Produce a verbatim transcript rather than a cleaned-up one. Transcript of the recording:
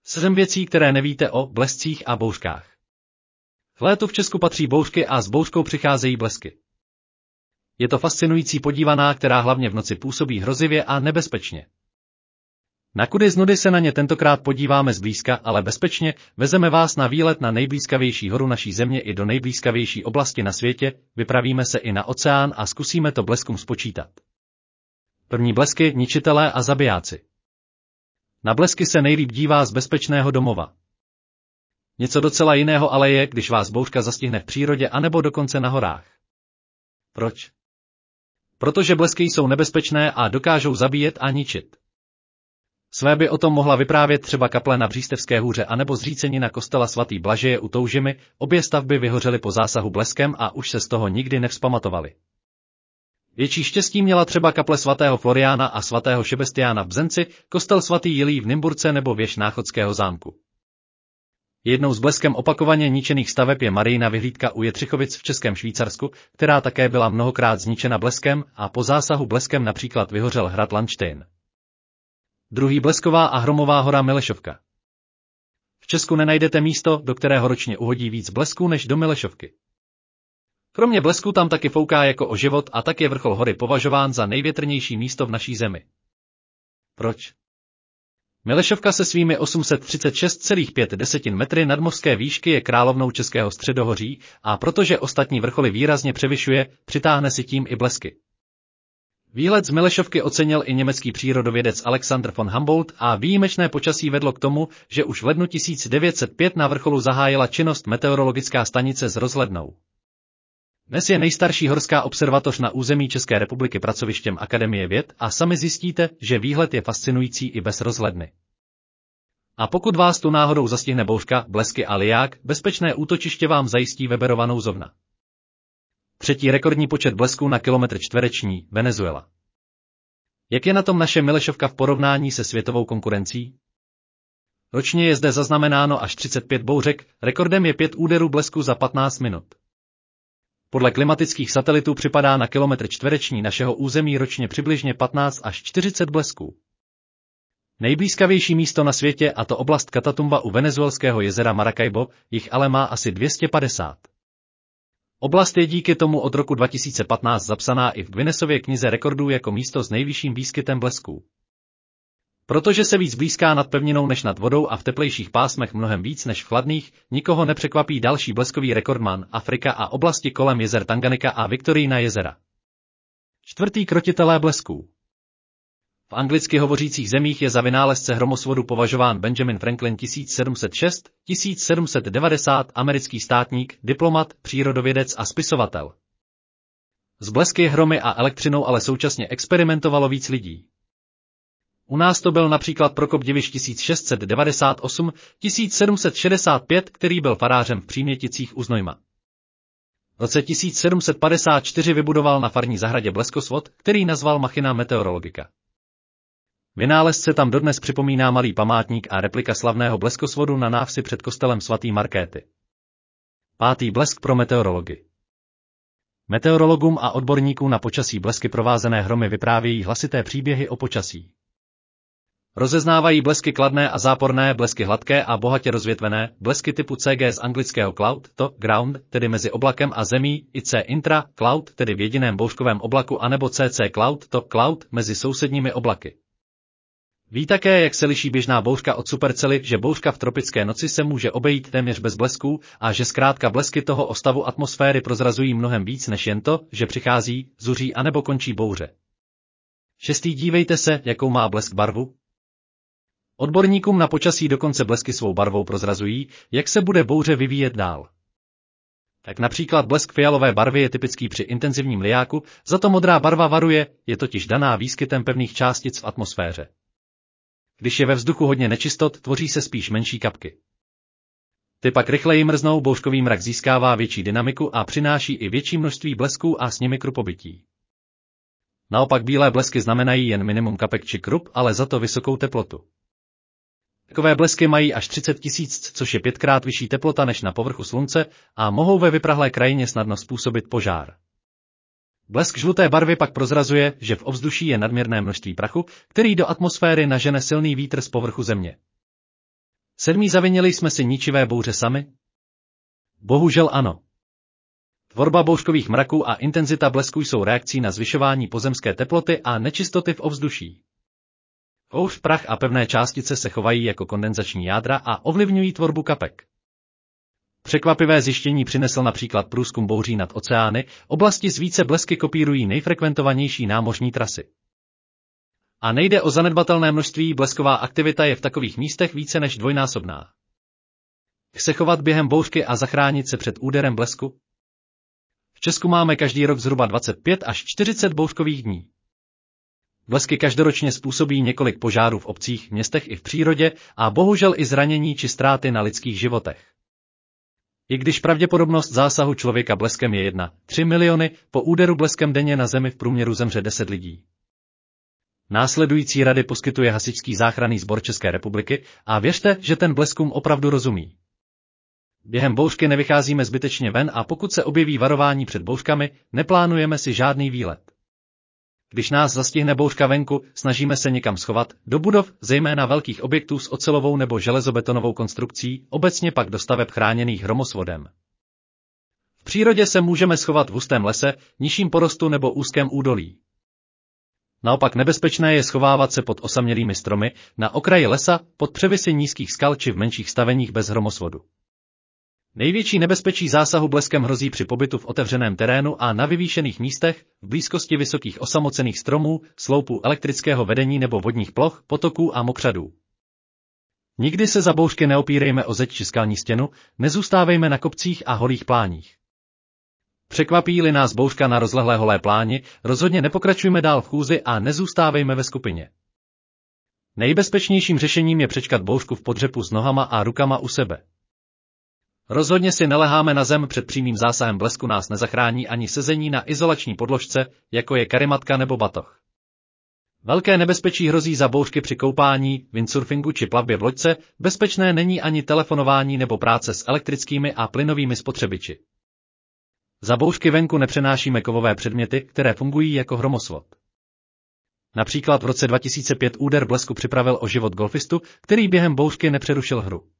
Sedm věcí, které nevíte o blescích a bouřkách. V létu v Česku patří bouřky a s bouřkou přicházejí blesky. Je to fascinující podívaná, která hlavně v noci působí hrozivě a nebezpečně. Na kudy z nudy se na ně tentokrát podíváme zblízka, ale bezpečně. Vezeme vás na výlet na nejblízkavější horu naší země i do nejblízkavější oblasti na světě, vypravíme se i na oceán a zkusíme to bleskům spočítat. První blesky, ničitelé a zabijáci. Na blesky se nejlíp dívá z bezpečného domova. Něco docela jiného ale je, když vás bouřka zastihne v přírodě anebo dokonce na horách. Proč? Protože blesky jsou nebezpečné a dokážou zabíjet a ničit. Své by o tom mohla vyprávět třeba kaple na Břístevské hůře anebo zřícenina kostela svatý Blažeje u Toužimy, obě stavby vyhořely po zásahu bleskem a už se z toho nikdy nevzpamatovali. Větší štěstí měla třeba kaple svatého Floriána a svatého Šebestiána v Bzenci, kostel svatý Jilí v Nymburce nebo věž Náchodského zámku. Jednou z bleskem opakovaně ničených staveb je Marijina vyhlídka u Jetřichovic v Českém Švýcarsku, která také byla mnohokrát zničena bleskem a po zásahu bleskem například vyhořel hrad Landštejn. Druhý blesková a hromová hora Milešovka. V Česku nenajdete místo, do kterého ročně uhodí víc blesků než do Milešovky. Kromě blesku tam taky fouká jako o život a tak je vrchol hory považován za největrnější místo v naší zemi. Proč? Milešovka se svými osm set třicet šest celá pět metry nadmořské výšky je královnou českého středohoří a protože ostatní vrcholy výrazně převyšuje, přitáhne si tím i blesky. Výlet z Milešovky ocenil i německý přírodovědec Alexander von Humboldt a výjimečné počasí vedlo k tomu, že už v lednu tisíc devět set pět na vrcholu zahájila činnost meteorologická stanice s rozhlednou. Dnes je nejstarší horská observatoř na území České republiky pracovištěm Akademie věd a sami zjistíte, že výhled je fascinující i bez rozhledny. A pokud vás tu náhodou zastihne bouřka, blesky a liják, bezpečné útočiště vám zajistí Weberova nouzovna. Třetí rekordní počet blesků na kilometr čtvereční, Venezuela. Jak je na tom naše Milešovka v porovnání se světovou konkurencí? Ročně je zde zaznamenáno až třicet pět bouřek, rekordem je pět úderů blesku za patnáct minut. Podle klimatických satelitů připadá na kilometr čtvereční našeho území ročně přibližně patnáct až čtyřicet blesků. Nejblízkavější místo na světě, a to oblast Catatumba u venezuelského jezera Maracaibo, jich ale má asi dvě stě padesát. Oblast je díky tomu od roku dva tisíce patnáct zapsaná i v Guinnessově knize rekordů jako místo s nejvyšším výskytem blesků. Protože se víc blízká nad pevninou než nad vodou a v teplejších pásmech mnohem víc než v chladných, nikoho nepřekvapí další bleskový rekordman, Afrika a oblasti kolem jezer Tanganika a Viktorijina jezera. Čtvrtý krotitelé blesků. V anglicky hovořících zemích je za vynálezce hromosvodu považován Benjamin Franklin tisíc sedm set šest až tisíc sedm set devadesát, americký státník, diplomat, přírodovědec a spisovatel. S blesky, hromy a elektřinou ale současně experimentovalo víc lidí. U nás to byl například Prokop Diviš tisíc šest set devadesát osm až tisíc sedm set šedesát pět, který byl farářem v Příměticích u Znojma. V roce tisíc sedm set padesát čtyři vybudoval na farní zahradě bleskosvod, který nazval Machina meteorologika. Vynálezce tam dodnes připomíná malý památník a replika slavného bleskosvodu na návsi před kostelem svatý Markéty. Pátý blesk pro meteorology. Meteorologům a odborníkům na počasí blesky provázené hromy vyprávějí hlasité příběhy o počasí. Rozeznávají blesky kladné a záporné, blesky hladké a bohatě rozvětvené, blesky typu C G z anglického cloud, to ground, tedy mezi oblakem a zemí, i C intra, cloud, tedy v jediném bouřkovém oblaku, anebo C C cloud, to cloud, mezi sousedními oblaky. Ví také, jak se liší běžná bouřka od supercely, že bouřka v tropické noci se může obejít téměř bez blesků a že zkrátka blesky toho o stavu atmosféry prozrazují mnohem víc než jen to, že přichází, zuří anebo končí bouře. Šestý, dívejte se, jakou má blesk barvu. Odborníkům na počasí dokonce blesky svou barvou prozrazují, jak se bude bouře vyvíjet dál. Tak například blesk fialové barvy je typický při intenzivním lijáku, zato modrá barva varuje, je totiž daná výskytem pevných částic v atmosféře. Když je ve vzduchu hodně nečistot, tvoří se spíš menší kapky. Ty pak rychleji mrznou, bouřkový mrak získává větší dynamiku a přináší i větší množství blesků a s nimi krupobytí. Naopak bílé blesky znamenají jen minimum kapek či krup, ale za to vysokou teplotu. Takové blesky mají až třicet tisíc, což je pětkrát vyšší teplota než na povrchu slunce a mohou ve vyprahlé krajině snadno způsobit požár. Blesk žluté barvy pak prozrazuje, že v ovzduší je nadměrné množství prachu, který do atmosféry nažene silný vítr z povrchu země. Sedmý, zavinili jsme si ničivé bouře sami? Bohužel ano. Tvorba bouřkových mraků a intenzita blesku jsou reakcí na zvyšování pozemské teploty a nečistoty v ovzduší. Kouř, prach a pevné částice se chovají jako kondenzační jádra a ovlivňují tvorbu kapek. Překvapivé zjištění přinesl například průzkum bouří nad oceány, oblasti s více blesky kopírují nejfrekventovanější námořní trasy. A nejde o zanedbatelné množství, blesková aktivita je v takových místech více než dvojnásobná. Jak se chovat během bouřky a zachránit se před úderem blesku? V Česku máme každý rok zhruba dvacet pět až čtyřicet bouřkových dní. Blesky každoročně způsobí několik požárů v obcích, městech i v přírodě a bohužel i zranění či ztráty na lidských životech. I když pravděpodobnost zásahu člověka bleskem je jedna, tři miliony, po úderu bleskem denně na Zemi v průměru zemře deset lidí. Následující rady poskytuje Hasičský záchranný sbor České republiky a věřte, že ten bleskům opravdu rozumí. Během bouřky nevycházíme zbytečně ven a pokud se objeví varování před bouřkami, neplánujeme si žádný výlet. Když nás zastihne bouřka venku, snažíme se někam schovat, do budov, zejména velkých objektů s ocelovou nebo železobetonovou konstrukcí, obecně pak do staveb chráněných hromosvodem. V přírodě se můžeme schovat v hustém lese, nižším porostu nebo úzkém údolí. Naopak nebezpečné je schovávat se pod osamělými stromy, na okraji lesa, pod převisy nízkých skal či v menších staveních bez hromosvodu. Největší nebezpečí zásahu bleskem hrozí při pobytu v otevřeném terénu a na vyvýšených místech, v blízkosti vysokých osamocených stromů, sloupů elektrického vedení nebo vodních ploch, potoků a mokřadů. Nikdy se za bouřky neopírejme o zeď či skalní stěnu, nezůstávejme na kopcích a holých pláních. Překvapí-li nás bouřka na rozlehlé holé pláni, rozhodně nepokračujme dál v chůzi a nezůstávejme ve skupině. Nejbezpečnějším řešením je přečkat bouřku v podřepu s nohama a rukama u sebe. Rozhodně si neleháme na zem, před přímým zásahem blesku nás nezachrání ani sezení na izolační podložce, jako je karimatka nebo batoh. Velké nebezpečí hrozí za bouřky při koupání, windsurfingu či plavbě v loďce, bezpečné není ani telefonování nebo práce s elektrickými a plynovými spotřebiči. Za bouřky venku nepřenášíme kovové předměty, které fungují jako hromosvod. Například v roce dva tisíce pět úder blesku připravil o život golfistu, který během bouřky nepřerušil hru.